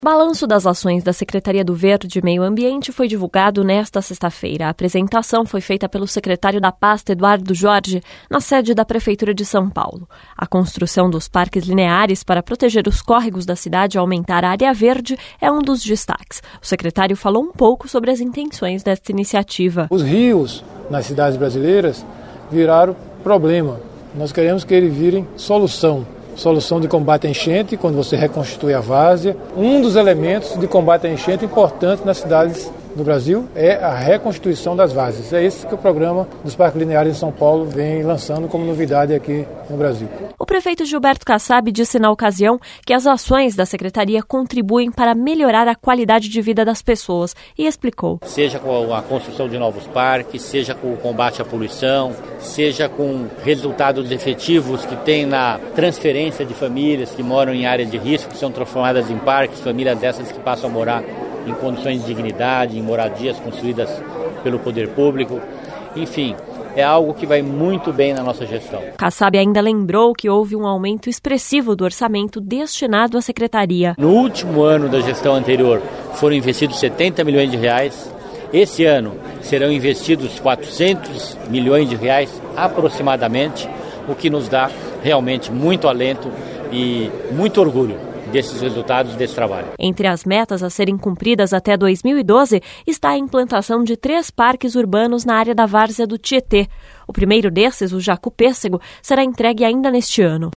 O balanço das ações da Secretaria do Verde e Meio Ambiente foi divulgado nesta sexta-feira. A apresentação foi feita pelo secretário da pasta, Eduardo Jorge, na sede da Prefeitura de São Paulo. A construção dos parques lineares para proteger os córregos da cidade e aumentar a área verde é um dos destaques. O secretário falou um pouco sobre as intenções desta iniciativa. Os rios nas cidades brasileiras viraram problema. Nós queremos que eles virem solução de combate à enchente, quando você reconstitui a várzea. Um dos elementos de combate à enchente importante nas cidades do Brasil é a reconstituição das várzeas. É isso que o programa dos Parques Lineares em São Paulo vem lançando como novidade aqui no Brasil. O prefeito Gilberto Kassab disse na ocasião que as ações da Secretaria contribuem para melhorar a qualidade de vida das pessoas e explicou. Seja com a construção de novos parques, seja com o combate à poluição, seja com resultados efetivos que tem na transferência de famílias que moram em áreas de risco, que são transformadas em parques, famílias dessas que passam a morar em condições de dignidade, em moradias construídas pelo poder público. Enfim, é algo que vai muito bem na nossa gestão. Kassab ainda lembrou que houve um aumento expressivo do orçamento destinado à secretaria. No último ano da gestão anterior foram investidos 70 milhões de reais. Esse ano serão investidos 400 milhões de reais aproximadamente, o que nos dá realmente muito alento e muito orgulho desses resultados desse trabalho. Entre as metas a serem cumpridas até 2012 está a implantação de 3 parques urbanos na área da várzea do Tietê. O primeiro desses, o Jacupêssego, será entregue ainda neste ano.